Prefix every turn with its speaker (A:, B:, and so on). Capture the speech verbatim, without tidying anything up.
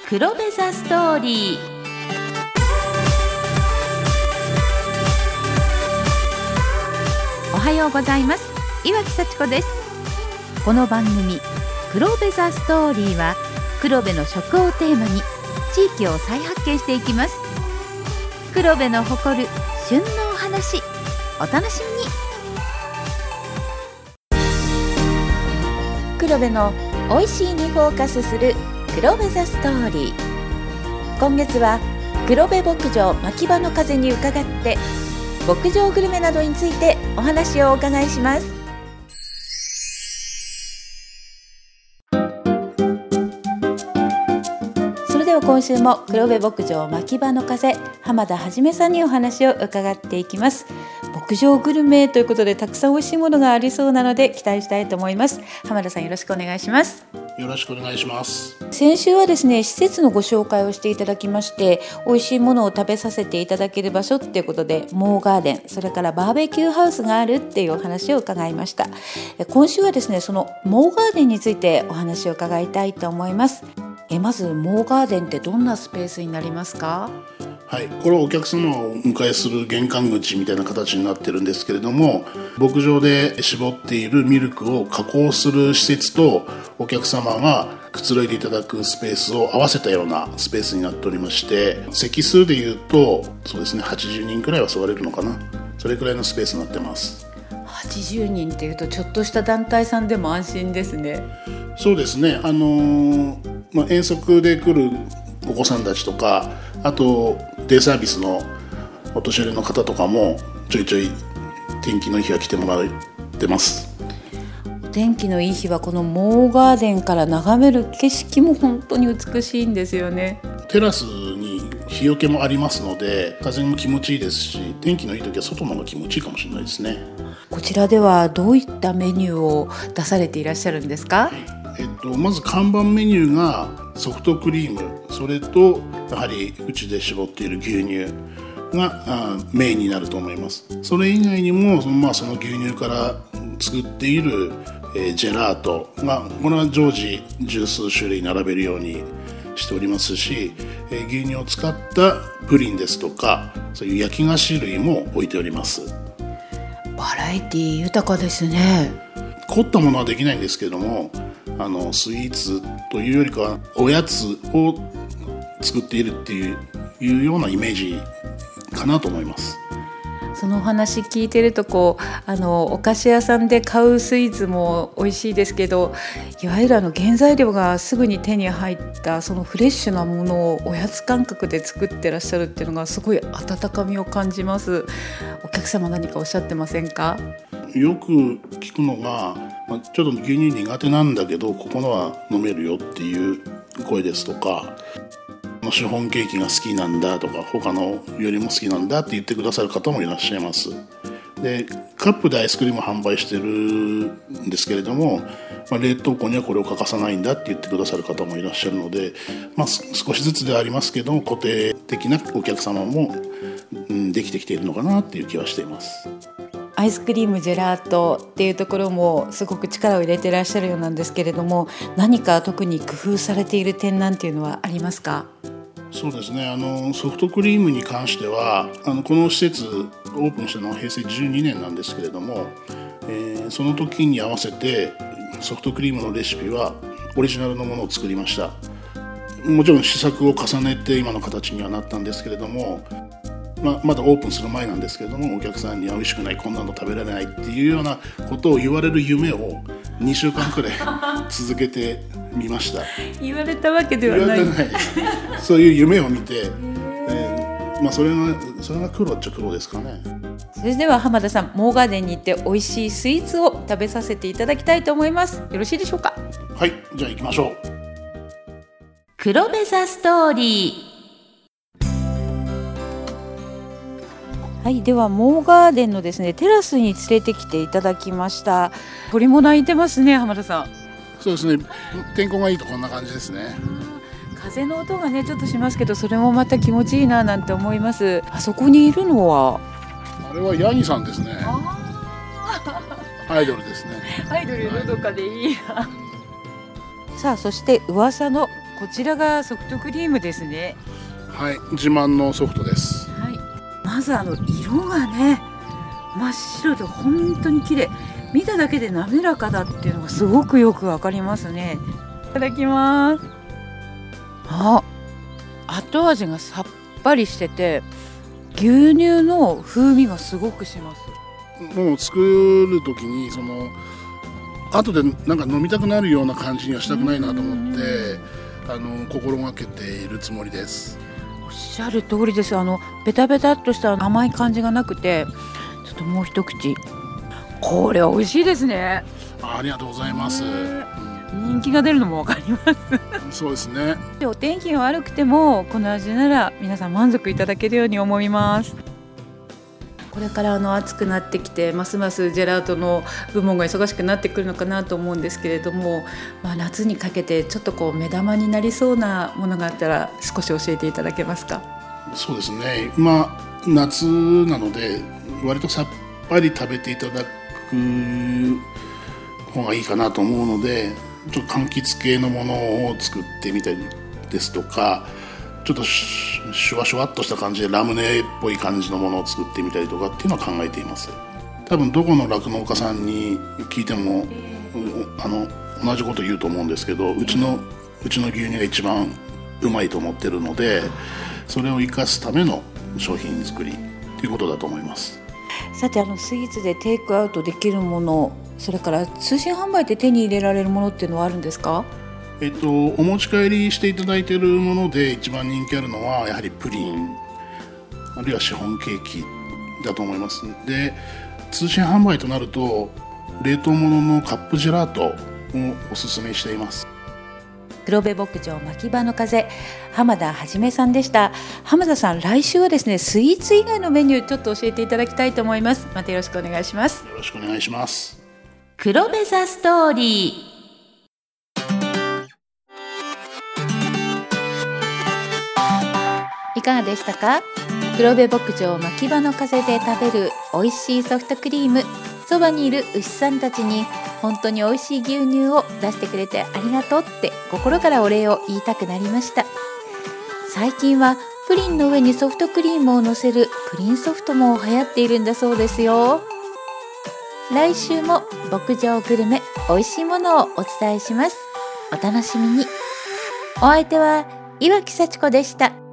A: 黒部ザストーリー。おはようございます。岩木幸子です。この番組黒部ザストーリーは黒部の食をテーマに地域を再発見していきます。黒部の誇る旬のお話、お楽しみに。黒部の美味しいにフォーカスする黒部ザストーリー。今月は黒部牧場牧場の風に伺って牧場グルメなどについてお話をお伺いします。それでは今週も黒部牧場牧場の風浜田はじめさんにお話を伺っていきます。牧場グルメということでたくさん美味しいものがありそうなので期待したいと思います。浜田さん、よろしくお願いします。
B: よろしくお願いします。
A: 先週はですね、施設のご紹介をしていただきまして、美味しいものを食べさせていただける場所っていうことでモーガーデン、それからバーベキューハウスがあるっていうお話を伺いました。今週はですね、そのモーガーデンについてお話を伺いたいと思います。えまずモーガーデンってどんなスペースになりますか？
B: はい、これはお客様をお迎えする玄関口みたいな形になってるんですけれども、牧場で絞っているミルクを加工する施設とお客様がくつろいでいただくスペースを合わせたようなスペースになっておりまして、席数でいうとそうですね、はちじゅうにんくらいは座れるのかな、それくらいのスペースになってます。
A: はちじゅうにんっていうとちょっとした団体さんでも安心ですね。
B: そうですね、あのーまあ、遠足で来るお子さんたちとか、あとデイサービスのお年寄りの方とかもちょいちょい天気のいい日は来てもらってます。
A: 天気のいい日はこのモーガーデンから眺める景色も本当に美しいんですよね。
B: テラスに日よけもありますので風も気持ちいいですし、天気のいい時は外の方が気持ちいいかもしれないですね。
A: こちらではどういったメニューを出されていらっしゃるんですか？
B: えっと、まず看板メニューがソフトクリーム、それとやはりうちで絞っている牛乳がメインになると思います。それ以外にもその、まあ、その牛乳から作っている、えー、ジェラートが、これは常時十数種類並べるようにしておりますし、えー、牛乳を使ったプリンですとか、そういう焼き菓子類も置いております。
A: バラエティ豊かですね。
B: 凝ったものはできないんですけれども、あのスイーツというよりかはおやつを作っているっていう、いうようなイメージかなと思います。
A: そのお話聞いてるとこうあのお菓子屋さんで買うスイーツも美味しいですけど、いわゆるあの原材料がすぐに手に入ったそのフレッシュなものをおやつ感覚で作ってらっしゃるっていうのがすごい温かみを感じます。お客様何かおっしゃってませんか？
B: よく聞くのが、まあ、ちょっと牛乳苦手なんだけどここのは飲めるよっていう声ですとか、シフォンケーキが好きなんだとか他のよりも好きなんだって言ってくださる方もいらっしゃいます。でカップでアイスクリームを販売してるんですけれども、まあ、冷凍庫にはこれを欠かさないんだって言ってくださる方もいらっしゃるので、まあ、少しずつではありますけど固定的なお客様も、うん、できてきているのかなっていう気はしています。
A: アイスクリーム、ジェラートっていうところもすごく力を入れてらっしゃるようなんですけれども、何か特に工夫されている点なんていうのはありますか？
B: そうですね、あのソフトクリームに関してはあのこの施設オープンしたのはへいせいじゅうにねんなんですけれども、えー、その時に合わせてソフトクリームのレシピはオリジナルのものを作りました。もちろん試作を重ねて今の形にはなったんですけれども、まあ、まだオープンする前なんですけれども、お客さんには美味しくない、こんなの食べられないっていうようなことを言われる夢をにしゅうかんくらい続けてみました。
A: 言われたわけではない。
B: 言われてないそういう夢を見て、えーまあ、それがそれが苦労っちゃ苦労ですかね。
A: それでは浜田さん、モーガーデンに行って美味しいスイーツを食べさせていただきたいと思います。よろしいでしょうか？
B: はい、じゃあ行きましょう。
A: 黒部ザストーリー。はい、ではモーガーデンのですねテラスに連れてきていただきました。鳥も鳴いてますね、浜田さん。
B: そうですね、天候がいいとこんな感じですね。
A: 風の音がねちょっとしますけど、それもまた気持ちいいななんて思います。あそこにいるのは
B: あれはヤギさんですね。アイドルですね。
A: アイドルのどかでいいな。さあ、そして噂のこちらがソフトクリームですね。
B: はい、自慢のソフトです。
A: はい、まずあの色がね真っ白で本当に綺麗、見ただけで滑らかだっていうのがすごくよくわかりますね。いただきます。あ、後味がさっぱりしてて牛乳の風味がすごくします。
B: もう作る時にその後でなんか飲みたくなるような感じにはしたくないなと思ってあの心がけているつもりです。
A: おっしゃる通りです。あのベタベタっとした甘い感じがなくて、ちょっともう一口。これ美味しいですね。
B: ありがとうございます。
A: 人気が出るのもわかります。
B: そうですね。
A: お天気が悪くてもこの味なら皆さん満足いただけるように思います。これからあの暑くなってきてますますジェラートの部門が忙しくなってくるのかなと思うんですけれども、まあ、夏にかけてちょっとこう目玉になりそうなものがあったら少し教えていただけますか。
B: そうですね、まあ夏なので割とさっぱり食べていただく方がいいかなと思うので、ちょっと柑橘系のものを作ってみたりですとか、ちょっとシュワシュワっとした感じでラムネっぽい感じのものを作ってみたりとかっていうのは考えています。多分どこの酪農家さんに聞いてもあの同じこと言うと思うんですけど、うちのうちの牛乳が一番うまいと思ってるので、それを生かすための商品作りということだと思います。
A: さて、あのスイーツでテイクアウトできるもの、それから通信販売で手に入れられるものっていうのはあるんですか？
B: えっと、お持ち帰りしていただいているもので一番人気あるのはやはりプリン、あるいはシフォンケーキだと思います。で、通信販売となると冷凍物のカップジェラートをおすすめしています。
A: 黒部牧場牧場の風、浜田はじめさんでした。浜田さん、来週はですねスイーツ以外のメニューちょっと教えていただきたいと思います。またよろしくお願いします。
B: よろしくお願いします。
A: 黒部ザストーリー。いかがでしたか？黒部牧場牧場の風で食べる美味しいソフトクリーム、そばにいる牛さんたちに本当に美味しい牛乳を出してくれてありがとうって心からお礼を言いたくなりました。最近はプリンの上にソフトクリームを乗せるプリンソフトも流行っているんだそうですよ。来週も牧場グルメ、美味しいものをお伝えします。お楽しみに。お相手は岩木幸子でした。